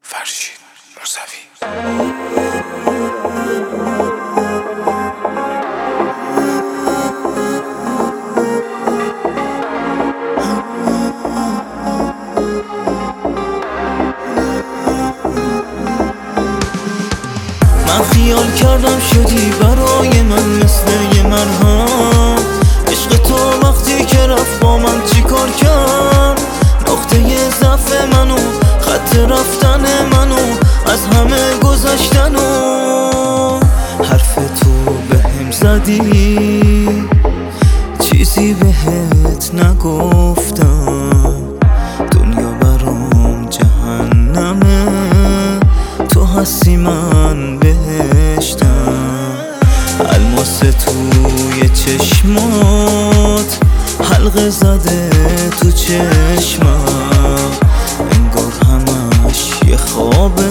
فرشید موسوی. من خیال کردم شدی برای من مثل یه مرهم. عشق تو وقتی که رفت با من چی کار کرد؟ نقطه ضعف منو، خط رفتن منو، از همه گذشتن و حرف تو بهم زدی، چیزی بهت نگفتم. دنیا برام جهنمه، تو هستی من بهشتم. الماس توی چشمات حلقه زده تو چشمم، انگار همش یه خوابه،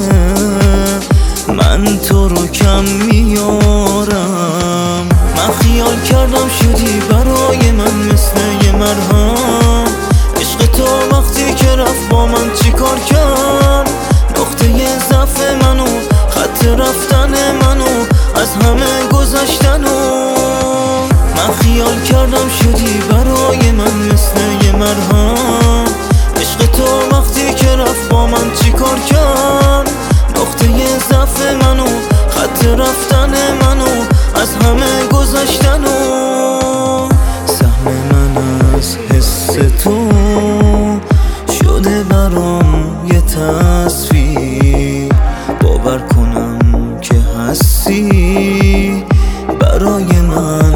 من تو رو کم میارم. من خیال کردم شدی برای من مثل یه مرهم. عشق تو وقتی که رفت با من چی کار کرد؟ نقطه ضعف منو، خط رفتن منو، از همه گذشتن و من خیال کردم شدی برای من مثل یه مرهم. عشق تو وقتی که رفت با من چی کار کرد؟ نقطه ضعف منو، خط رفتن منو، از همه گذشتن و سهم من از حس تو شده برام یه تصویر. باور کنم که هستی برای من